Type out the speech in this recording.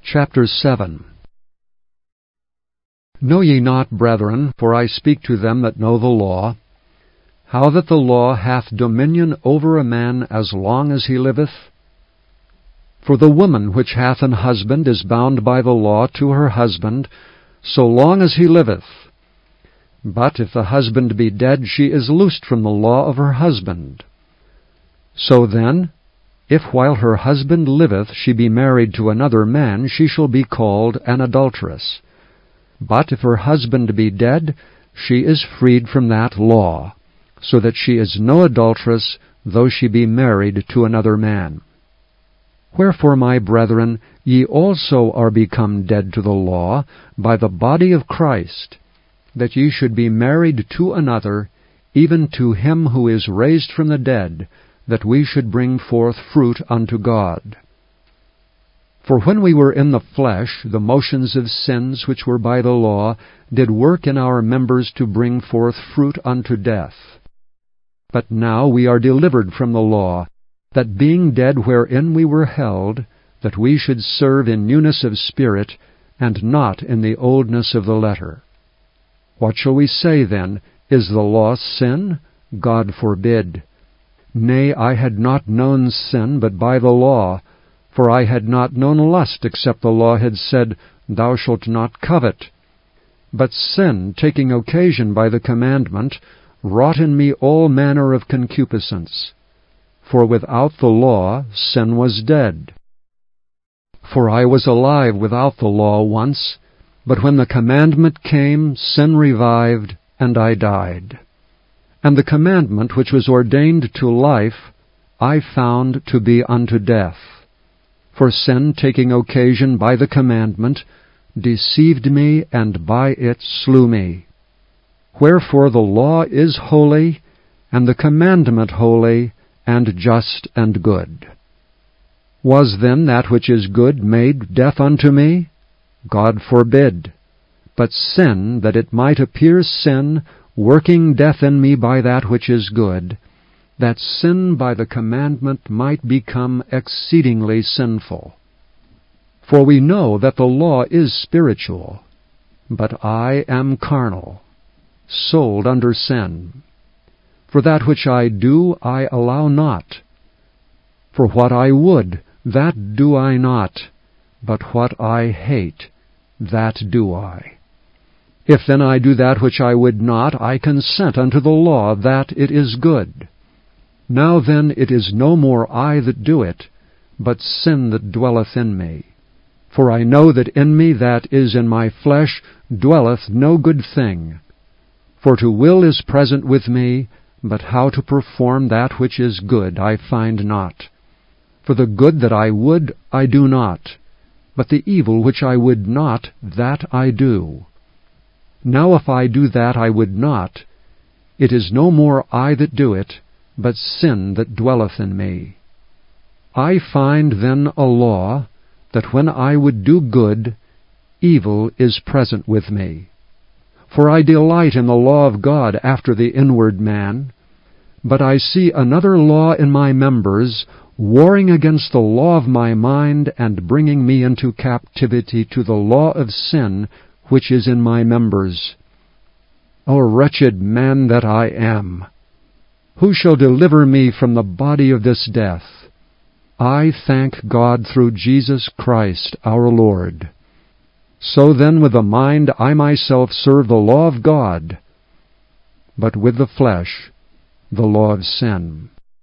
Chapter 7. Know ye not, brethren, for I speak to them that know the law, how that the law hath dominion over a man as long as he liveth? For the woman which hath an husband is bound by the law to her husband, so long as he liveth. But if the husband be dead, she is loosed from the law of her husband. So then, if while her husband liveth she be married to another man, she shall be called an adulteress. But if her husband be dead, she is freed from that law, so that she is no adulteress, though she be married to another man. Wherefore, my brethren, ye also are become dead to the law by the body of Christ, that ye should be married to another, even to him who is raised from the dead, that we should bring forth fruit unto God. For when we were in the flesh, the motions of sins which were by the law did work in our members to bring forth fruit unto death. But now we are delivered from the law, that being dead wherein we were held, that we should serve in newness of spirit, and not in the oldness of the letter. What shall we say then? Is the law sin? God forbid. Nay, I had not known sin but by the law, for I had not known lust except the law had said, Thou shalt not covet. But sin, taking occasion by the commandment, wrought in me all manner of concupiscence. For without the law sin was dead. For I was alive without the law once, but when the commandment came, sin revived, and I died. And the commandment which was ordained to life, I found to be unto death. For sin, taking occasion by the commandment, deceived me, and by it slew me. Wherefore the law is holy, and the commandment holy, and just and good. Was then that which is good made death unto me? God forbid. But sin, that it might appear sin, working death in me by that which is good, that sin by the commandment might become exceedingly sinful. For we know that the law is spiritual, but I am carnal, sold under sin. For that which I do I allow not. For what I would, that do I not, but what I hate, that do I. If then I do that which I would not, I consent unto the law that it is good. Now then it is no more I that do it, but sin that dwelleth in me. For I know that in me that is in my flesh dwelleth no good thing. For to will is present with me, but how to perform that which is good I find not. For the good that I would I do not, but the evil which I would not, that I do. Now if I do that I would not, it is no more I that do it, but sin that dwelleth in me. I find then a law, that when I would do good, evil is present with me. For I delight in the law of God after the inward man, but I see another law in my members, warring against the law of my mind, and bringing me into captivity to the law of sin, which is in my members. O wretched man that I am! Who shall deliver me from the body of this death? I thank God through Jesus Christ our Lord. So then with the mind I myself serve the law of God, but with the flesh the law of sin.